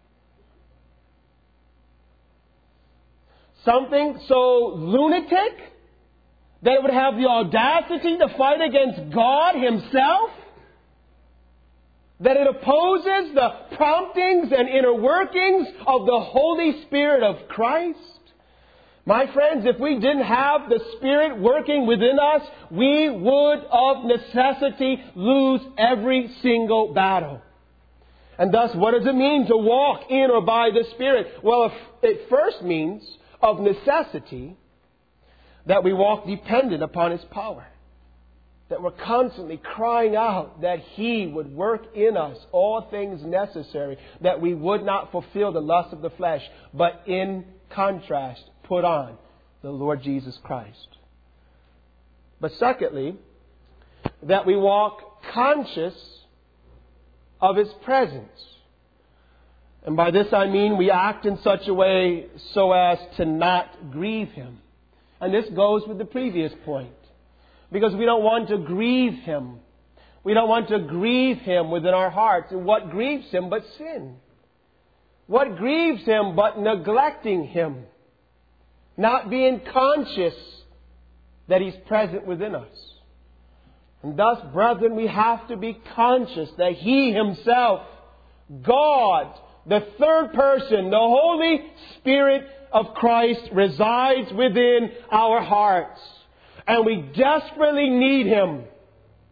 Something so lunatic that it would have the audacity to fight against God Himself. That it opposes the promptings and inner workings of the Holy Spirit of Christ. My friends, if we didn't have the Spirit working within us, we would of necessity lose every single battle. And thus, what does it mean to walk in or by the Spirit? Well, it first means, of necessity, that we walk dependent upon His power. That we're constantly crying out that He would work in us all things necessary, that we would not fulfill the lust of the flesh, but in contrast, put on the Lord Jesus Christ. But secondly, that we walk conscious of His presence. And by this I mean we act in such a way so as to not grieve Him. And this goes with the previous point. Because we don't want to grieve Him. We don't want to grieve Him within our hearts. And what grieves Him but sin? What grieves Him but neglecting Him? Not being conscious that He's present within us. And thus, brethren, we have to be conscious that He Himself, God, the third person, the Holy Spirit of Christ, resides within our hearts. And we desperately need Him.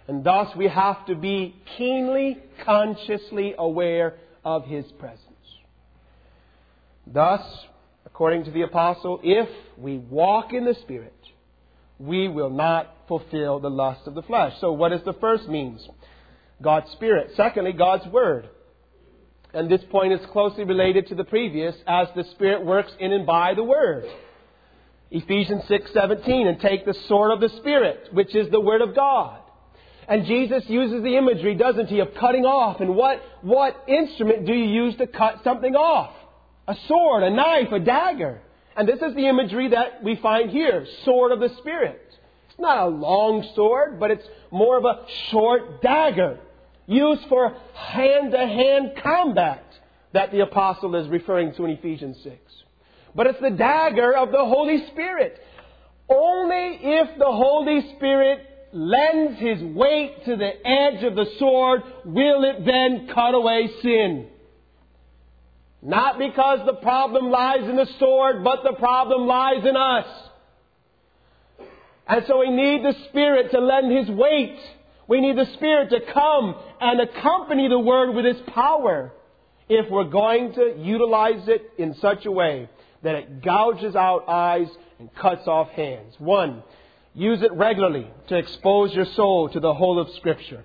And thus we have to be keenly, consciously aware of His presence. Thus, according to the Apostle, if we walk in the Spirit, we will not fulfill the lust of the flesh. So what is the first means? God's Spirit. Secondly, God's Word. And this point is closely related to the previous, as the Spirit works in and by the Word. Ephesians six seventeen, and take the sword of the Spirit, which is the Word of God. And Jesus uses the imagery, doesn't He, of cutting off. And what, what instrument do you use to cut something off? A sword, a knife, a dagger. And this is the imagery that we find here, sword of the Spirit. It's not a long sword, but it's more of a short dagger used for hand-to-hand combat that the Apostle is referring to in Ephesians six. But it's the dagger of the Holy Spirit. Only if the Holy Spirit lends His weight to the edge of the sword will it then cut away sin. Not because the problem lies in the sword, but the problem lies in us. And so we need the Spirit to lend His weight. We need the Spirit to come and accompany the Word with His power if we're going to utilize it in such a way that it gouges out eyes and cuts off hands. One, use it regularly to expose your soul to the whole of Scripture.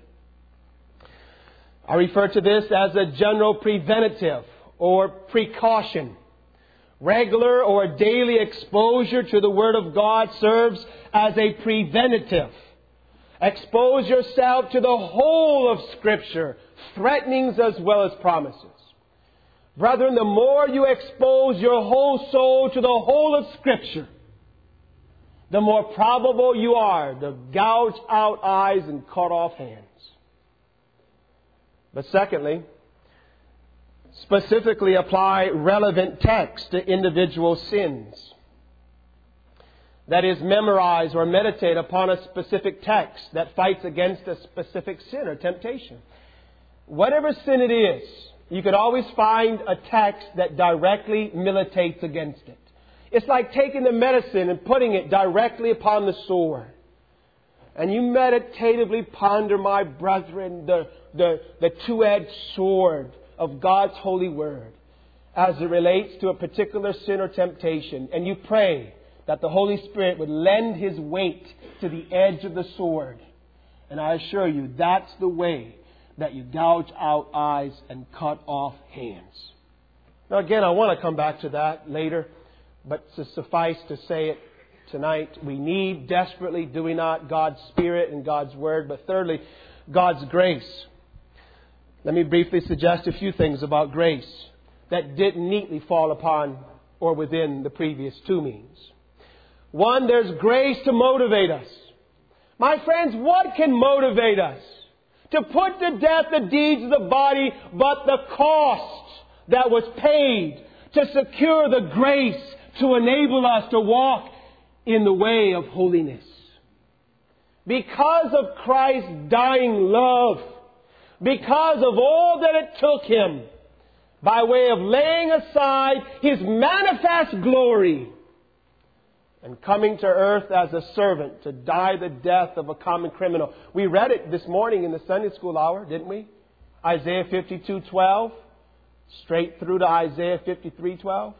I refer to this as a general preventative or precaution. Regular or daily exposure to the Word of God serves as a preventative. Expose yourself to the whole of Scripture, threatenings as well as promises. Brethren, the more you expose your whole soul to the whole of Scripture, the more probable you are to gouge out eyes and cut off hands. But secondly, specifically apply relevant text to individual sins. That is, memorize or meditate upon a specific text that fights against a specific sin or temptation. Whatever sin it is, you can always find a text that directly militates against it. It's like taking the medicine and putting it directly upon the sore. And you meditatively ponder, my brethren, the, the, the two-edged sword of God's holy word as it relates to a particular sin or temptation. And you pray that the Holy Spirit would lend His weight to the edge of the sword. And I assure you, that's the way that you gouge out eyes and cut off hands. Now again, I want to come back to that later, but to suffice to say it tonight, we need desperately, do we not, God's Spirit and God's Word, but thirdly, God's grace. Let me briefly suggest a few things about grace that didn't neatly fall upon or within the previous two means. One, there's grace to motivate us. My friends, what can motivate us? To put to death the deeds of the body, but the cost that was paid to secure the grace to enable us to walk in the way of holiness. Because of Christ's dying love, because of all that it took Him, by way of laying aside His manifest glory and coming to earth as a servant to die the death of a common criminal. We read it this morning in the Sunday school hour, didn't we? Isaiah fifty-two twelve, straight through to Isaiah fifty-three twelve.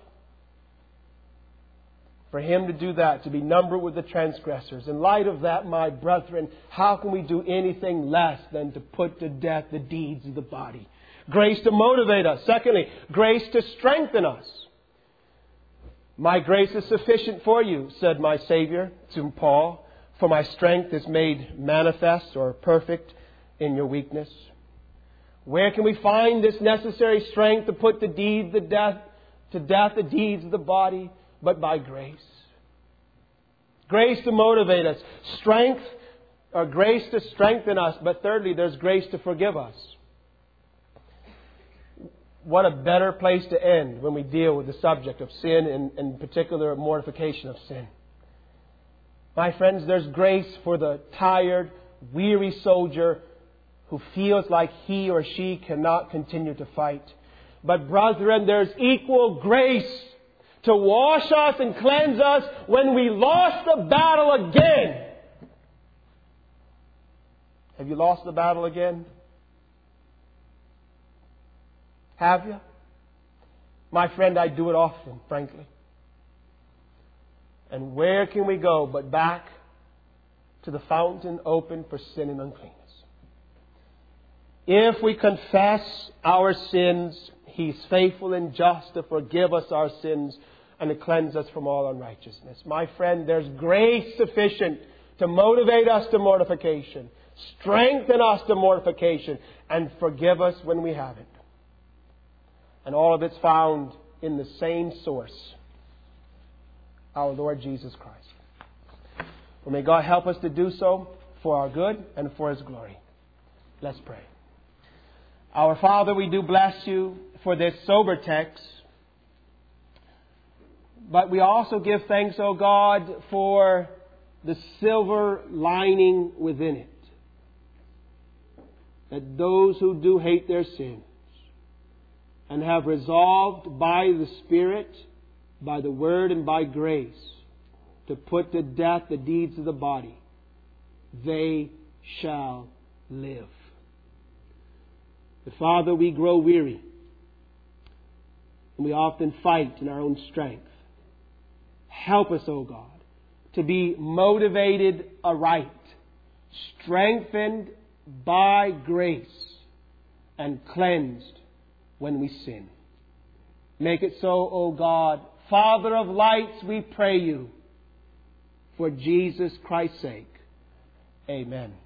For Him to do that, to be numbered with the transgressors. In light of that, my brethren, how can we do anything less than to put to death the deeds of the body? Grace to motivate us. Secondly, grace to strengthen us. My grace is sufficient for you, said my Savior to Paul, for my strength is made manifest or perfect in your weakness. Where can we find this necessary strength to put the deeds, the death, to death the deeds of the body? But by grace. Grace to motivate us. Strength, or grace to strengthen us. But thirdly, there's grace to forgive us. What a better place to end when we deal with the subject of sin, and in particular mortification of sin. My friends, there's grace for the tired, weary soldier who feels like he or she cannot continue to fight. But brethren, there's equal grace to wash us and cleanse us when we lost the battle again. Have you lost the battle again? Have you? My friend, I do it often, frankly. And where can we go but back to the fountain open for sin and uncleanness? If we confess our sins, He's faithful and just to forgive us our sins and to cleanse us from all unrighteousness. My friend, there's grace sufficient to motivate us to mortification, strengthen us to mortification, and forgive us when we haven't. And all of it's found in the same source, our Lord Jesus Christ. Well, may God help us to do so for our good and for His glory. Let's pray. Our Father, we do bless You for this sober text. But we also give thanks, O God, for the silver lining within it. That those who do hate their sins and have resolved by the Spirit, by the Word and by grace, to put to death the deeds of the body, they shall live. But Father, we grow weary, and we often fight in our own strength. Help us, O God, to be motivated aright, strengthened by grace, and cleansed when we sin. Make it so, O God. Father of lights, we pray You, for Jesus Christ's sake. Amen.